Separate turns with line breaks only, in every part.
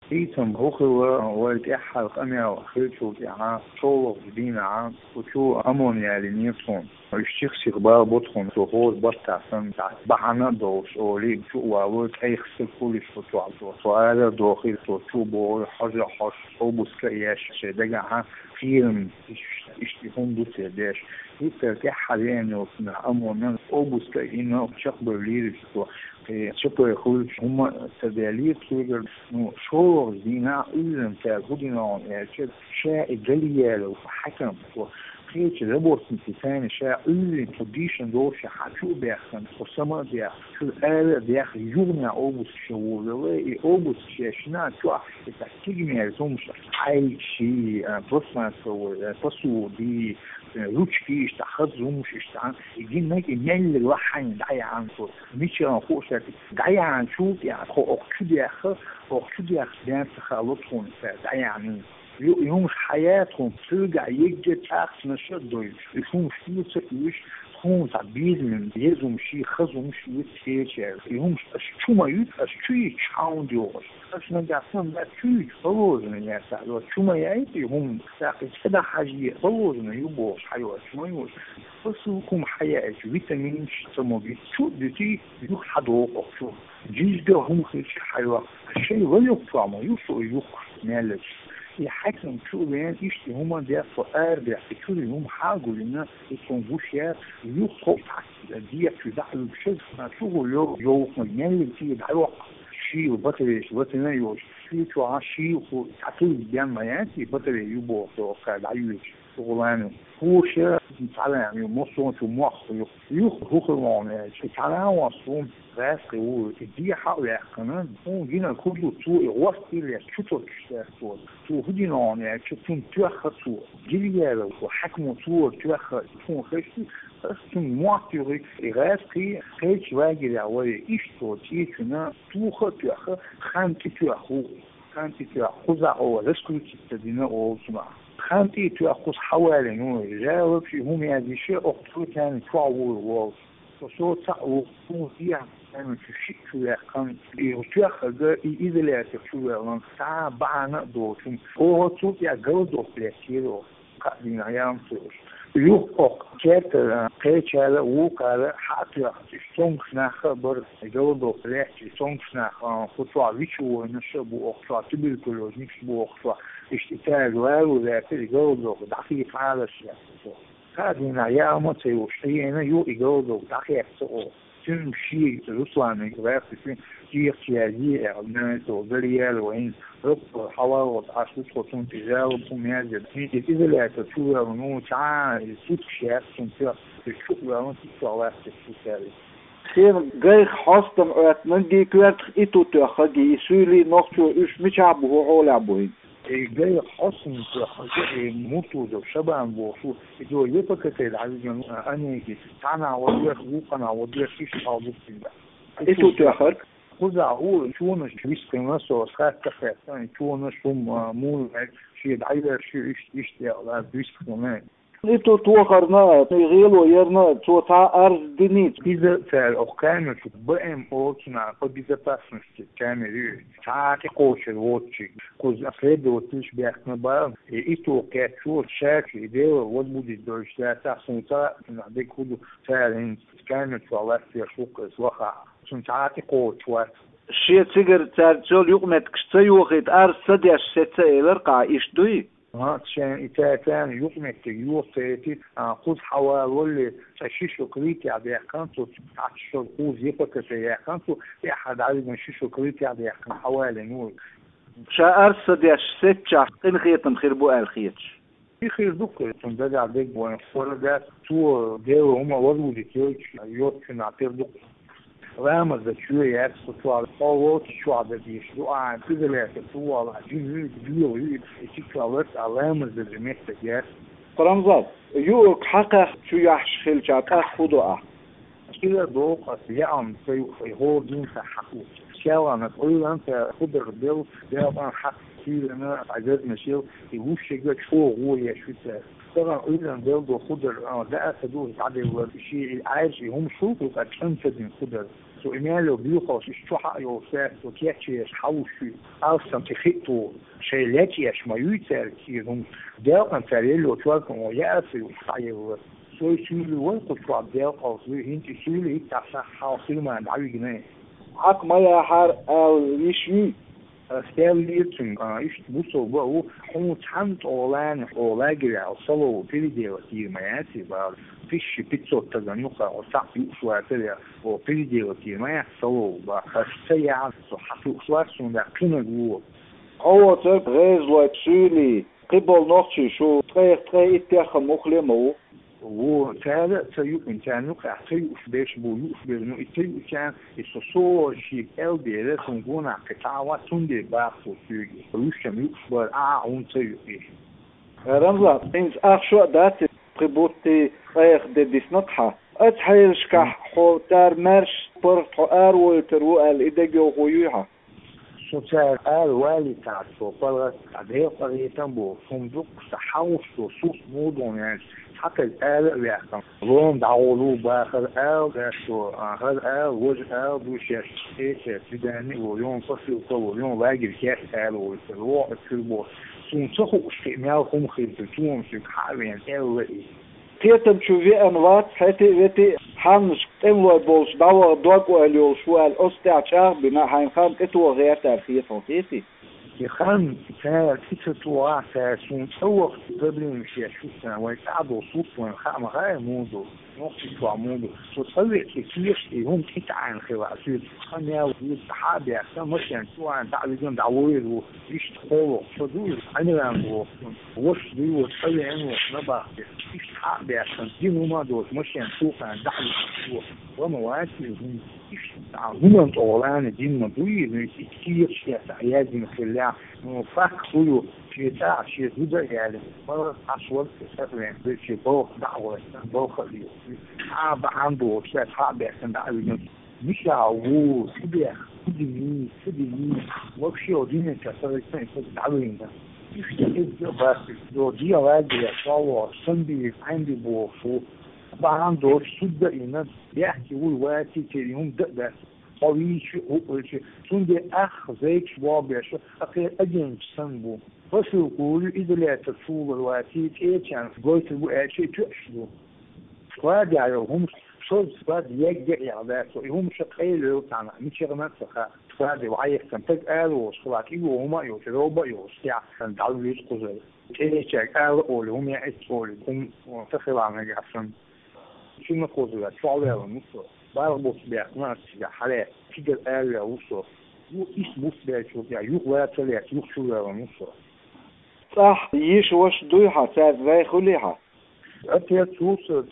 إيتم هو والإحال قميا وخيشو يعني شو بدينا عن وشو أمون يعني نيفون ويشتيخ سيغبار بطخون تهوز بطع سمتع بحنا دوش أولي شو وعود أي خسر كل شو تعطو وهذا دوخي شو بو حاجة حاش أو بسكياش شدقها فيلم اشتيهم دو سيداش يتركي حاليا وصنع أمون أو بسكينا وشخبر ليرش شكرا يقول هم تداليب كيجر إنه شو زينا إذن تأخذنا يعني شيء جليل وحكم وخيش ربط مثلثان شيء إذن تديشن دوش حشو بيخن وسما بيخ شو الآلة بيخ يومنا أوبس شو لوي أوبس شنا شو تكتيجني هزومش أي شيء بصنا سو دي روتشكيش تخزومش اشتعان يجين ناك يميل الوحين دعي عن صوت مش ينفوش دعي عن شوف يعني خو أخشو بيان تخلصهم دعي عن يومش حياتهم ترجع يجي تاخس نشدوا يفهمش فيه سكوش خون تعبير من بيزهم شيء خزهم شيء يتشير يومش شو ما يت شيء شاون ديوش بس نرجع فهم لا شيء فروزنا يا سعد شو ما يعيش هم ساقي كذا حاجة فروزنا يبوش حيوان شو ما يوش بسوكم حياة فيتامين سموبي شو دتي يخ حدوق شو جيش ده هم خيش حيوان الشيء ولا يقطع يوصل يخ مالش يحكم شو بيان يشتي هما ده فقار بيحكوا لهم حاجة لنا يكونوش يا يخطط دي في دخل بشيء ما شو يو مجنون اللي فيه دعوة شيء وبطريش وبطرينا يوش شيء شو عشي وتعطيه بيان ما ينتي بطري يبو توقع دعيوش شغلانه هو شيء تعالى يعني مصون في مخ هو كمان تعالى وصون راسي هو دي حاول كمان هو جينا كله سوء وصل اللي شو تو هدينا يعني شفتون تأخذوا جليا وحكموا سوء تأخذ تون خشي أصلاً معطيري راسي خيش واجد عوالي إيش توتيشنا توخ تأخذ خانتي تأخذ أو رسكوتي تدينا أو سمع خانتي تأخذ حوالي نوع جاوب في هم يعني شيء أخطو كان تعور وصو تعور فيها أنا في شيء كان يتأخذ إذا لا تشوفه ساعة بعنا دوتهم هو توت يا جودو بلاكيرو قادين أيام توش يوقف كات كيش على وقال حتى يستونش نخبر جودو بلاكي يستونش نخ خطوة ويشو نشبو أخطوة تبي كلوز نشبو أخطوة اشتكال وذاك جودو دقيق على الشيء قادين أيام توش هنا يو جودو دقيق تو تمشي رسلان غرفة في اختيارية أعلانات وغريال وين ربط حوار عشرة خطون تجارب وميازل إذا لا تشوف ونو تعا يسوت شيء سنتر الشوق ونو تطلع تشوفه
خير جاي حاستم أتمنى كويت إتو تأخذي يسولي نقطة إيش مشابه حول عبوين
جاي حسن حاجة موتو جو شبه بوصول جو يفكر العزيز أنا تعنا وضيع وقنا وضيع فيش حاضر كده
إتو تأخذ
خذ عقول شو نش بيسكن ناس وسخات كفاية ثاني شو نش مول شيء دعير شيء يشتي على بيسكن
إتو توخرنا غير ويرنا تو تا أرز دنيت
إذا فالأحكام تبقى أوتنا قد إذا بسمش كامل تعاطي قوش الواتشي كوز أفراد وتلش بيحكم بار إتو كاتشو شاك إديه والمود الدرج لا تحسن تا نعدي كله فعلا كامل فعلات في سوق إسواقع تعاطي قوش وات
شيء تجر ترجل يقمت كستيوخيت أرز سديش ستة إلرقع إيش دوي
عشان إتاكان يقمك يوصيتي خذ حوالي تشيش كريتي على يحكمتو تعشر خوز يبقى سيحكمتو يحد عدد من شيش كريتي على يحكم حوالي نور
شاء أرسديش ستة إن خيطم خيربو الخيطش
في خير دكتور تنبدأ عليك بوين فرقات تو ديرو هما وضعوا ديكيوش يوتش نعطير دكتور رامز شوية يحصل على الصوت شو على ديش دعاء كذا لا تسوى على جيل جيل يشكل على رامز المحتاج يا
فرنزات يوك حقه شو يحش خلشات أخذوا
كذا دوق يعم في هو دين حقه شاو أنا تقول أنت خد الربيل ده أنا حق كثير أنا عجز مشيو يوش شجع شو هو يا شو طبعا إذا بيلدو خضر ده أسدوه تعدي الشيء عايش هم شوفوا كأنهم تدين خضر سو إمالو بيوخوش إشتوحا يوسف وكياتشيش حوشي أرسم تخيطو شيلاتيش ما يوتر كيهم داقن تاريلو توالكم ويأسي وحايو سو يسولي والقو شواب داقو سو هنت يسولي تحسا حاصل ما دعوي جنيه
حق ما يحر أو يشوي
استيليتن إيش بوسو بقى هم تحمت أولان أولاجري أو صلوا في ديو كتير ما يأتي بقى فيش بيتزا تجانيوكا أو ساعة شوية كده أو في ديو كتير ما يحصلوا بقى خشية حسوا شوية سنة كنا جوا
هو ترك غيز وتشيلي قبل نقطة شو تري اتخذ مخلمه
وكذا سيكون تانوك أحتيوش بيش بويوش بيرنو إتيوش كان إسوسو شيك ألبي رسم قونا قطعة تندي باقو سيوغي ويوشم يوش عون سيوغي
رمضة إنز أخشو داتي قبوتي غيخ دي ديسنطحة أتحيرشكح خو تار مرش برطو أروي ترو الإدقو غيوها
سوتار والي تعرفو قلت عدهي قريتان بو صندوق سحاوش وصوص مودون يعني حتى الآل ويحكم روم دعولو باخر آل داشتو آخر آل وجه آل دوشيش إيش بداني ويون فصل ويون واجر كاس آل ويتروع الكلبو سنتخو استعمال خم خيلتون شك حاوين آل وإيه
تيتم شوفي أنوات حتى حنش تموي بولش دوا دوغو اليو شو الأستعشار بنا حينخان إتو غير تاريخية صوتيتي
يخان كان تتوقع سون توق قبل مشي شو سنة ويتعبوا صوت وينخام غير موضوع نقطة وعموضو وتصوي كتير هم تتعين خواسيد خانيا ويد صحابي أحسن مشيان سواء تعبيدون دعوير ويش تقولوا شدول عنوان وش دي وتصوي عنو نبا يش صحابي أحسن دينو ما دوت مشيان سوقا دعوي ومواسي هم هم طولان دين مدوي كتير شيء عيادي مثل فاكروا في تاع شيء زوجة يعني مرة عشوائي سافرين في بوق دعوة بوق اللي عنده شيء صعب عشان دعوة مش عوو سبيع سدي وكشي ودين كسر يكون دعوين ده يفتح بس لو دي واجي صور سندي عندي بوفو عنده سد إنه يحكي وقتي كيوم ده قويش وقولش سندي أخ زيك شباب شو أخي أجن سنبو بس يقول إذا لا تصور الوقتي إيه كان قلت الوقت شيء تشلو وادي عليهم شو صار يجي يعذاته هم شقيل يوتعنا مش يغمس خا وادي وعيك كان تقال وصلاتي وهما يوتروبا يوستع كان دعوا يسقزل إيه شيء قال أولهم يأسول هم تخيل عن جالسين شو نقول له شعور ونص باربط بيعمل شيء حالة تيجي قال وصل يسبوس بيشوف يعني يقوى تلي يخشوا ونص
صح يشوش دويها ساعة ذي خليها
أتى توصل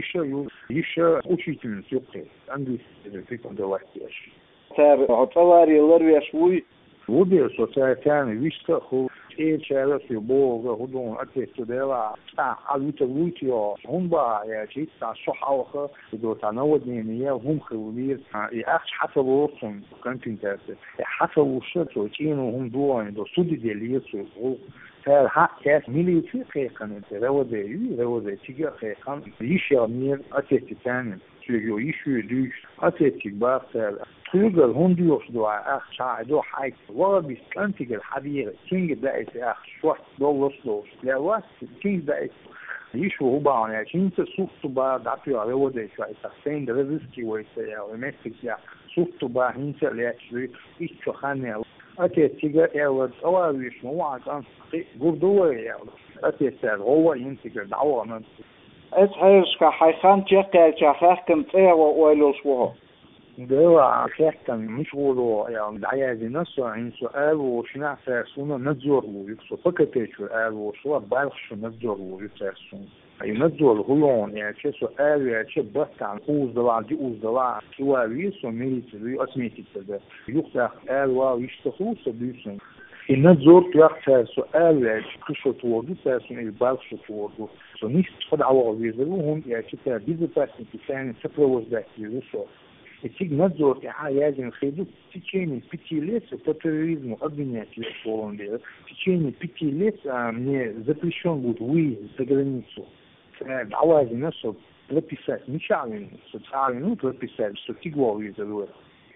يشا أشيتم سوقي عندي في كندواتيش
تار عطواري لروي شوي
ودي سوسايتان ويشتخو إيه شايف في بوغ هدون أتى تدلا علوت الوتيو هم با يا شيء صح أوخ دو تناود نيمية هم خوير يأخذ حسب وصن كان تنتهي حسب وشت وتينو هم دوان دو سودي دياليسو فهل حق كاس ميلي في خيقان روضي تيجي خيقان يشامير أتى تاني تيجي يشوي دوش أتى تكبر تيجي هنديوش دوا أخ شاعدو حيك وربي كانتيج الحبيرة كينج دايس أخ شوح دولوش لا واس كينج دايس يشو هو بعون يعني كينج سوفتو با دعتو روضي شوي تحسين درزكي ويسيا ومسك يا سوفتو با هنسا ليش يشو خاني أتى تيجي أول أولش موعد أن قدوة يا أتى سر هو ينتج دعوة من
أتحرش كحيخان تيقى تخاخ كم تيا وإلوش وها
ده كان مشغول يعني دعاية نفسه عن سؤال وشنع ساسونا نزور ويكسو فكرة سؤال وشو بالخ نزور ويكسون ينزور هلون يعني شو سؤال يعني شو بس عن أوزدوا دي أوزدوا شو ويسو ميلي أسميتي كده يخلق قال ويشتخلوا سبيسون النزور تيقى سؤال يعني شو توردو ساسون البالخ شو توردو سو نيش تخد عوض ويزلوهم يعني شو تابيزو باسم كسان سفر وزدك يزوسو تيجي نزور عايز نخيدو تيجيني بيتيليس وتروريزم обвинять в течение 5 лет мне запрещен будет выезд за границу. Дعوة нашу написать нечаянно, социально написать, что ты говоришь за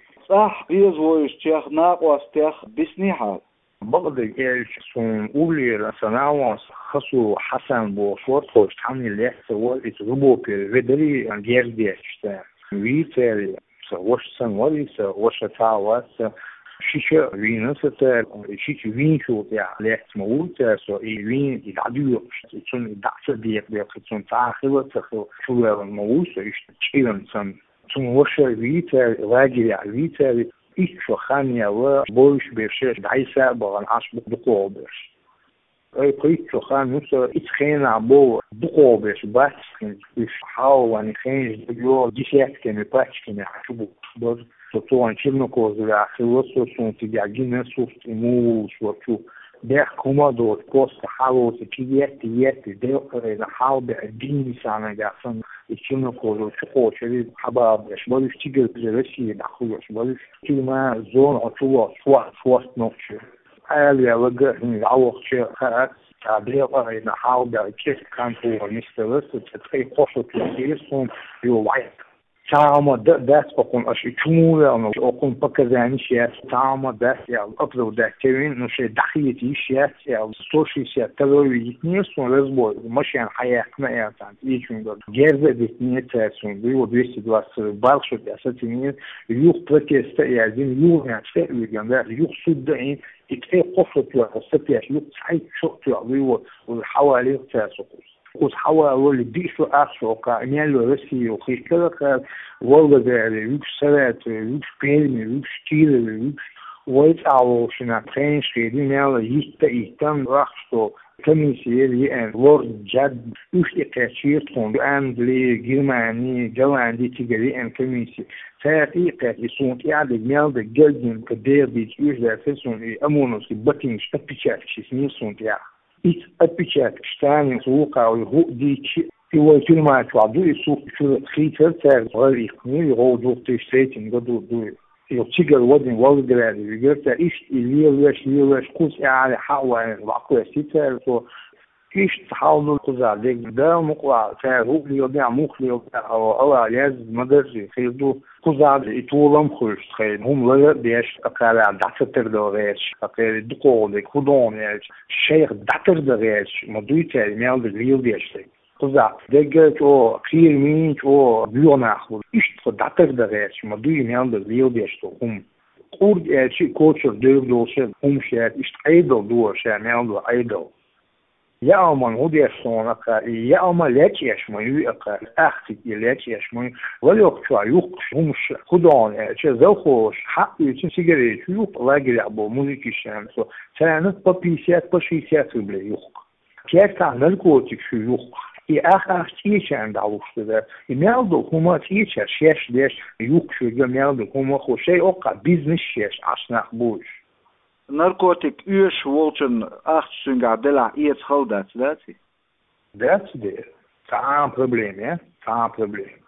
صح بيزوج تيخ ناقوس تيخ بسنيحة
بقدر إيش سون أولي لسناوس خصو حسن بوشور خوش تحمل ليه سوال إتغبو بيدري عن جير ديشتا ويتالي سوش سنوالي سوش تاوات شيشة وينسة شيشة وينشو تيا ليه سموت سو وين يدعدو سون يدعس ديك سون تاخلة تخو شو الموس إيش تشيلن سن سون وش ويتالي واجي ويتالي إيش خانية وبوش بيرشش دعيسة بغن عاش بقوبش أي قيت خان نص إتخين عبو بقوبش بس إيش حاول واني خينج ديو ديشات كمي باتش كمي عشبو بس تطوان شبنا كوزي عخلوصو سون تجاجين نسوف تموش وشو ديخ كوما دوت بوست حاول تكيات ديو قرينا حاول بعدين سانا جاسن إشينا كوزو شقو شريد حباب يشبالوش تيجر بزرسي دخلو يشبالوش كلمة زون عطوة سواست نوكشي حاليا وقع عوق شيء خاك تعبير قرينا حاول بعكيس كان هو مسترس تتخي قصة تلسيسهم يوعيك تعامل داس أقوم أشي تمولة أنا أقوم بكذاني شيء تعامل داس يعني أفضل دكتورين نشي دخيتي شيء يعني سوشي شيء تلوي يتنيس ونرزبو مش يعني حياة ما يعني يجون دول جربة بتنية تاسون بيو بيست دواس بالشو تأسيسين يوخ بكيست يعني يوخ يعني شيء يجمع يوخ صدقين يتأي قصة وقصة يوخ سعيد شو بيو والحوالي تاسون قص حوالي بيشو أخشوا كأنيال روسي وخيكلك والله يوش سرعة يوش بيرمي يوش تير يوش ويتعو شنا ترينش كيدين يالا يستيتم رخصو كميسيري أن وورد جد يوش إقاشير تون بأندلي جرماني جواندي تيجري أن كميسي ساعتيقات يسون يعني ميال ده جلدين كدير بيت يوش ده فسون أمونوس باتينش أبيشات شيسمي سون يعني إيش أبيشات كشتاني سوقا ويهو ديتش يوال كلمة تعدو يسوق شو خيتر تاع غير يقني يغودو تشتيتين قدو دو يوتيجر ودين والجرادي يقولت إيش ليش كوس على حوا وعقول سيتر سو إيش تحاولوا القزار ديك ده مقطع فهو يودع مخلي أو لازم مدرسة خيدو قزار يطولم خوش خيد هم ولا بيش أقال دكتور دارش أقال دكتور خدام يعني شيخ دكتور دارش مدويته ميال الريل بيشتي قزار ديك أو خير مين أو بيونا خود إيش دكتور دارش مدوي ميال الريل بيشتو هم قرد شيء كوتشر دوشة هم شيء إيش أيدل دوشة ميال أيدل يا أمان هو ديشون أقا يا أما ليش يشمي أقا أختي ليش يشمي ولا يقطع يقش همش خدان شيء زوجوش حق يصير سيجارة يوق لاجري أبو موسيقى الشمس سانت ببيسات بشيسات بلا يوق كيف تعمل كوتك شو يوق آخر چیش انداخته شده میاد حکومت هیچ شش دیش یوک شده میاد حکومت خوشه اوقا بیزنس شش عشان بوش
narcotic uurs wolten 8 sungadella iets houdt dat
that's there. Geen probleem, ja? Geen probleem.